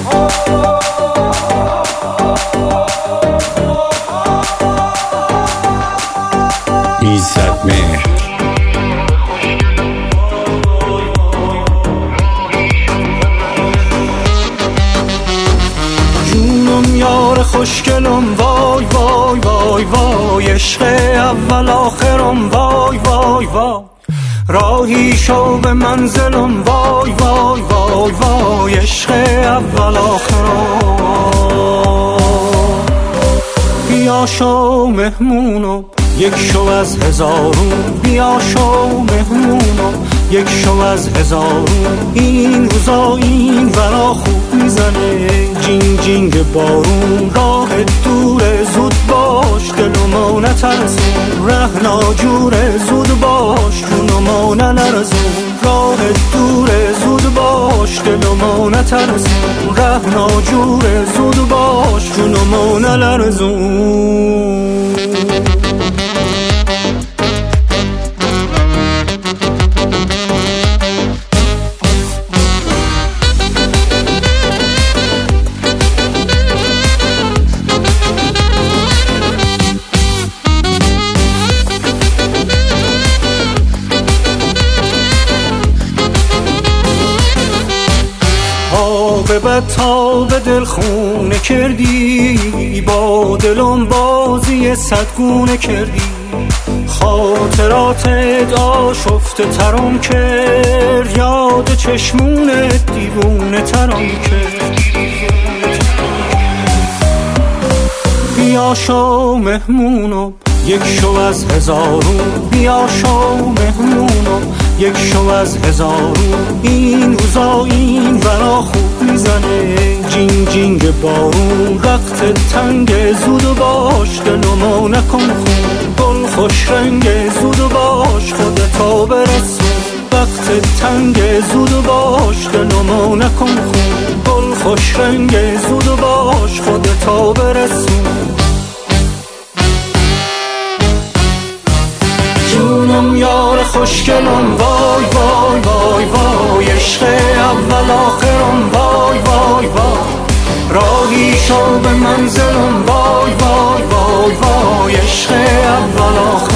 ایزد مهر جونم یار خوشگلم وای وای وای وای، عشق اول آخرم وای وای وای، راهی شو به منزلم وای وای وای وای، عشق اول آخرم. بیا شو مهمونم یک شو از هزارون، بیا شو مهمونم یک شو از هزارون، این روزا این ورا خوب میزنه جینگ جینگ بارون، راه دوره زود باش دلمو نترسون، ره ناجوره زود باش جونمو نلرزون، راه دوره زود باش دلمو نترسون، ره ناجوره زود باش جونمو نلرزون. به بد تا به دل خونه کردی، با دلم بازی صدگونه کردی، خاطراتت آشفته ترم کرد، یاد چشمونت دیوونه ترم کرد. بیا شو مهمونم یک شو از هزارون، بیا شو مهمونم یک شو از هزارون، این روزا این ورا خوب میزنه جینگ جینگ بارون، وقت تنگ زود باش دلمو نکن خون، گل خوش رنگ زود باش خودتا برسون، وقت تنگ زود باش دلمو نکن خون، گل خوش رنگ زود باش خودتا برسون. جونم یار خوشگلم وای وای وای وای، عشق اول آخرم وای وای وای، راهی شو به منزلم وای وای وای وای، عشق اول آخرم.